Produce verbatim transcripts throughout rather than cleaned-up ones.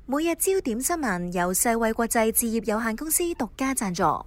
每日焦點新聞由世衛國際置業有限公司獨家贊助。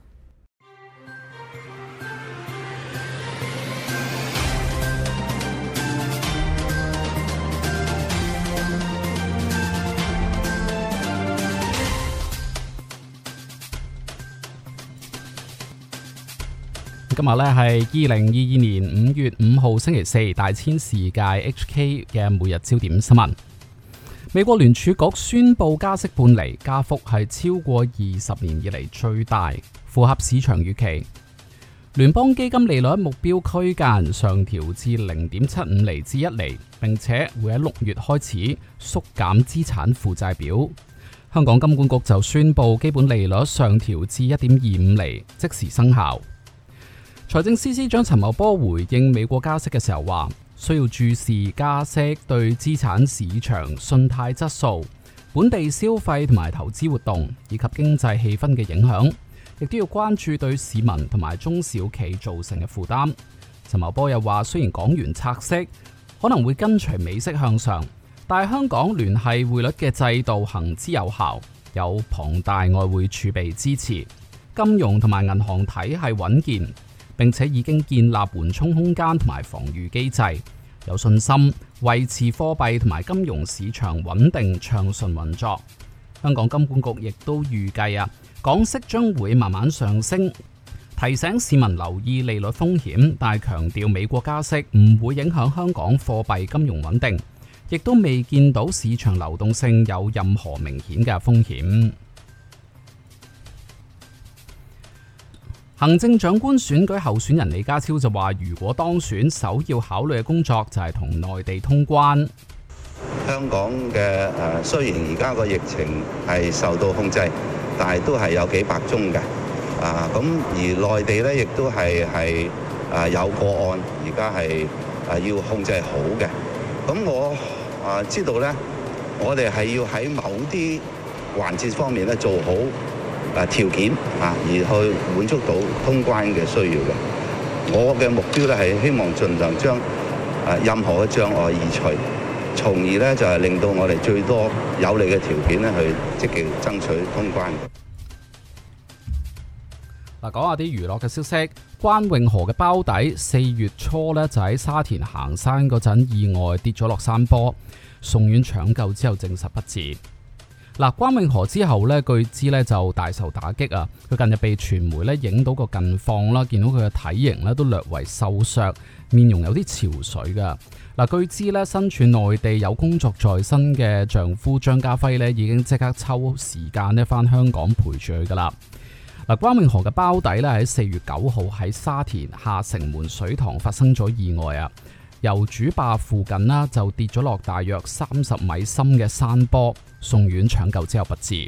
今日咧係二零二二年五月五號星期四，大千世界 H K 嘅每日焦點新聞。美國聯儲局宣布加息半厘，加幅係超過二十年以嚟最大，符合市場預期。聯邦基金利率目標區間上調至零點七五厘至一厘，並且會喺六月開始縮減資產負債表。香港金管局就宣布基本利率上調至一點二五厘，即時生效。財政司司長陳茂波回應美國加息嘅時候話，需要注視加息對資產市場信貸質素、本地消費同埋投資活動以及經濟氣氛嘅影響，亦都要關注對市民同埋中小企造成嘅負擔。陳茂波又話，雖然港元拆息可能會跟隨美息向上，但係香港聯繫匯率嘅制度行之有效，有龐大外匯儲備支持，金融同埋銀行體系穩健，並且已經建立緩衝空間同埋防禦機制，有信心維持貨幣同埋金融市場穩定暢順運作。香港金管局亦都預計啊，港息將會慢慢上升，提醒市民留意利率風險，但係強調美國加息唔會影響香港貨幣金融穩定，亦都未見到市場流動性有任何明顯嘅風險。行政長官選舉候選人李家超就話，如果當選，首要考慮嘅工作就係同內地通關。 香港嘅誒，雖然而家個疫情係受到控制，但係都係有幾百宗嘅啊。咁而內地咧，亦都係係誒有個案，而家係誒要控制好嘅。咁我啊知道咧，我哋係要喺某啲環節方面咧做好誒條件啊，而去滿足到通關嘅需要嘅。我嘅目標咧係希望盡量將誒任何嘅障礙移除，從而咧就係令到我哋最多有利嘅條件咧去積極爭取通關。 嗱，講下啲娛樂嘅消息。關詠荷嘅包底四月初咧就喺沙田行山嗰陣意外跌咗落山坡，送院搶救之後證實不治。嗱，關詠荷之後咧，據知咧就大受打擊啊！佢近日被傳媒咧影到個近況啦，見到佢嘅體型咧都略為瘦削，面容有啲憔悴噶。嗱，據知咧身處內地有工作在身嘅丈夫張家輝咧已經即刻抽時間咧返香港陪住佢噶啦。嗱，關詠荷嘅包底咧喺四月九號喺沙田下城門水塘發生咗意外啊！由主壩附近啦就跌咗落大約三十米深嘅山坡，送院搶救之後不治。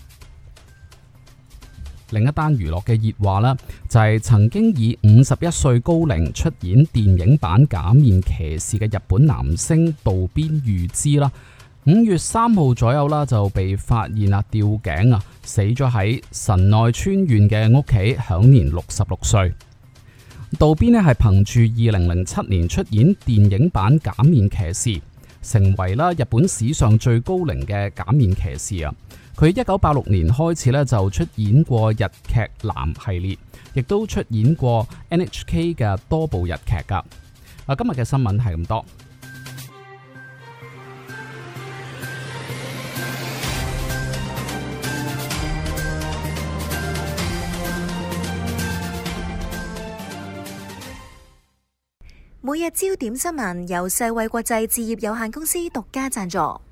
另一單娛樂嘅熱話啦，就係曾經以五十一歲高齡出演電影版假面騎士嘅日本男星渡邊裕之啦，五月三號左右啦就被發現啊吊頸啊死咗喺神奈川縣嘅屋企，享年六十六歲。渡邊呢係憑住二零零七年出演電影版假面騎士，成為啦日本史上最高齡嘅假面騎士啊！佢一九八六年開始咧就出演過日劇男系列，亦都出演過 N H K 嘅多部日劇噶。啊，今日嘅新聞係咁多。 每日焦點新聞由世衛國際置業有限公司獨家贊助。